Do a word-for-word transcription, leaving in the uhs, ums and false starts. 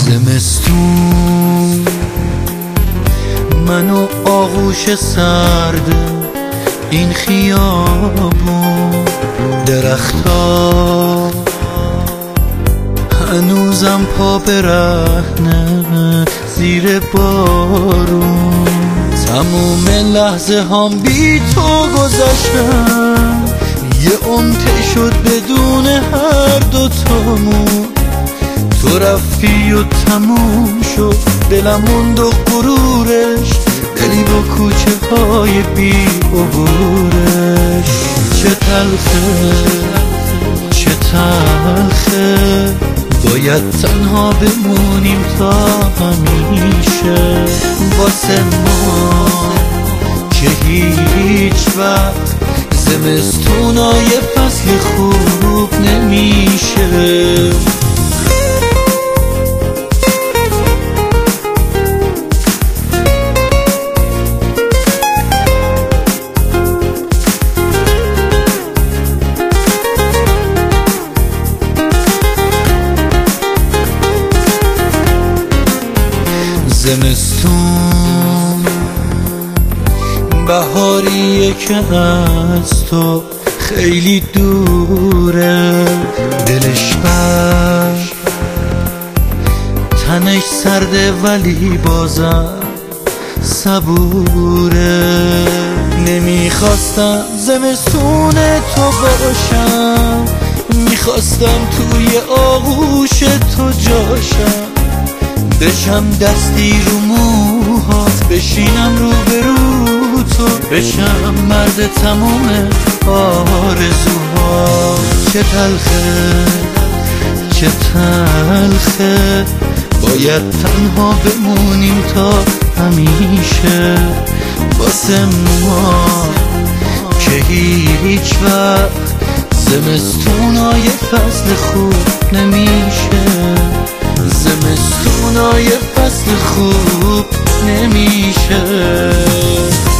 زمستون منو آغوش سرد این خیابون، درختا هنوزم پا برهنه زیر بارون. تموم لحظه هم بی تو گذشتن، یه عمر شد بدون هر دوتامون. تو رفتی و تموم شد دلم موند و غرورش، دلی با کوچه های بی عبورش. چه تلخه چه تلخه باید تنها بمونیم تا همیشه، واسه ما که هیچ وقت زمستونای فصل خوب نمیشه. زمستون بهاریه که از تو خیلی دوره، دلش بر تنش سرده ولی بازم صبوره. نمیخواستم زمستون تو باشم، میخواستم توی آغوش تو جاشم، بشم دستی رو موهات، بشینم رو به رو تو، بشم مرد تموم آرزوها. چه تلخه چه تلخه باید تنها بمونیم تا همیشه، واسه ما که هیچ وقت زمستونای فصل خوب نمیشه، زمستونای فصل خوب نمیشه.